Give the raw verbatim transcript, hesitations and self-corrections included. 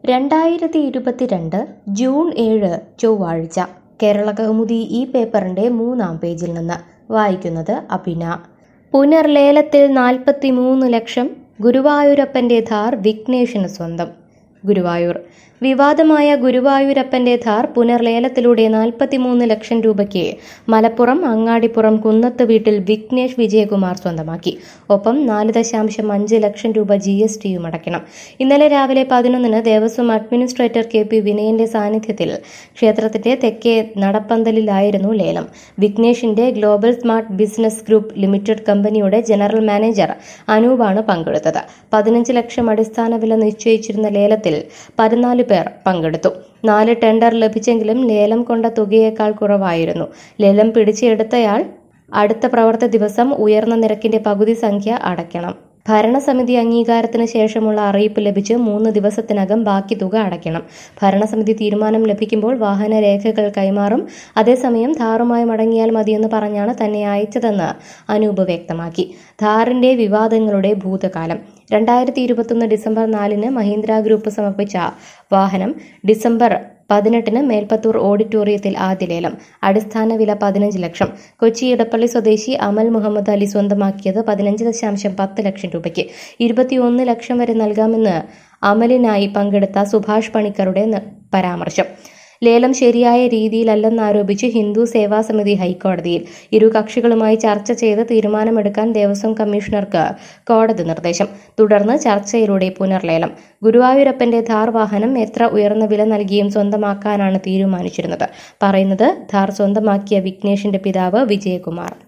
രണ്ടായിരത്തി ഇരുപത്തിരണ്ട് ജൂൺ ഏഴ് ചൊവ്വാഴ്ച കേരള കൗമുദി ഈ പേപ്പറിന്റെ മൂന്നാം പേജിൽ നിന്ന് വായിക്കുന്നത് അഭിന. പുനർലേലത്തിൽ നാൽപ്പത്തി മൂന്ന് ലക്ഷം ഗുരുവായൂരപ്പന്റെ ഥാർ വിഘ്നേഷിന് സ്വന്തം. ഗുരുവായൂർ വിവാദമായ ഗുരുവായൂരപ്പന്റെ ഥാർ പുനർലേലത്തിലൂടെ നാൽപ്പത്തിമൂന്ന് ലക്ഷം രൂപയ്ക്ക് മലപ്പുറം അങ്ങാടിപ്പുറം കുന്നത്ത് വീട്ടിൽ വിഘ്നേഷ് വിജയകുമാർ സ്വന്തമാക്കി. ഒപ്പം നാല് ദശാംശം അഞ്ച് ലക്ഷം രൂപ ജി എസ് ടിയും അടയ്ക്കണം. ഇന്നലെ രാവിലെ പതിനൊന്നിന് ദേവസ്വം അഡ്മിനിസ്ട്രേറ്റർ കെ പി വിനയന്റെ സാന്നിധ്യത്തിൽ ക്ഷേത്രത്തിന്റെ തെക്കേ നടപ്പന്തലിലായിരുന്നു ലേലം. വിഘ്നേഷിന്റെ global smart business group limited കമ്പനിയുടെ ജനറൽ മാനേജർ അനൂപാണ് പങ്കെടുത്തത്. പതിനഞ്ച് ലക്ഷം അടിസ്ഥാന വില നിശ്ചയിച്ചിരുന്ന ലേലത്തിൽ പതിനാല് പേർ പങ്കെടുത്തു. നാല് ടെൻഡർ ലഭിച്ചെങ്കിലും ലേലം കൊണ്ട തുകയേക്കാൾ കുറവായിരുന്നു. ലേലം പിടിച്ചെടുത്തയാൾ അടുത്ത പ്രവർത്തി ദിവസം ഉയർന്ന നിരക്കിന്റെ പകുതി സംഖ്യ അടയ്ക്കണം. ഭരണസമിതി അംഗീകാരത്തിന് ശേഷമുള്ള അറിയിപ്പ് ലഭിച്ച് മൂന്ന് ദിവസത്തിനകം ബാക്കി തുക അടയ്ക്കണം. ഭരണസമിതി തീരുമാനം ലഭിക്കുമ്പോൾ വാഹന രേഖകൾ കൈമാറും. അതേസമയം ഥാറുമായി മടങ്ങിയാൽ മതിയെന്ന് പറഞ്ഞാണ് തന്നെ അയച്ചതെന്ന് അനൂപ് വ്യക്തമാക്കി. ഥാറിന്റെ വിവാദങ്ങളുടെ ഭൂതകാലം. രണ്ടായിരത്തി ഇരുപത്തൊന്ന് ഡിസംബർ നാലിന് മഹീന്ദ്ര ഗ്രൂപ്പ് സമർപ്പിച്ച വാഹനം ഡിസംബർ പതിനെട്ടിന് മേൽപ്പത്തൂർ ഓഡിറ്റോറിയത്തിൽ ആദ്യ ലേലം. അടിസ്ഥാന വില പതിനഞ്ച് ലക്ഷം. കൊച്ചി ഇടപ്പള്ളി സ്വദേശി അമൽ മുഹമ്മദ് അലി സ്വന്തമാക്കിയത് പതിനഞ്ച് ദശാംശം പത്ത് ലക്ഷം രൂപയ്ക്ക്. ഇരുപത്തിയൊന്ന് ലക്ഷം വരെ നൽകാമെന്ന് അമലിനായി പങ്കെടുത്ത സുഭാഷ് പണിക്കരുടെ പരാമർശം. ലേലം ശരിയായ രീതിയിലല്ലെന്നാരോപിച്ച് ഹിന്ദു സേവാ സമിതി ഹൈക്കോടതിയിൽ. ഇരു കക്ഷികളുമായി ചർച്ച ചെയ്ത് തീരുമാനമെടുക്കാൻ ദേവസ്വം കമ്മീഷണർക്ക് കോടതി നിർദ്ദേശം. തുടർന്ന് ചർച്ചയിലൂടെ പുനർലേലം. ഗുരുവായൂരപ്പന്റെ ഥാർ വാഹനം എത്ര ഉയർന്ന വില നൽകിയും സ്വന്തമാക്കാനാണ് തീരുമാനിച്ചിരുന്നത്. പറയുന്നത് ഥാർ സ്വന്തമാക്കിയ വിഘ്നേഷിന്റെ പിതാവ് വിജയകുമാർ.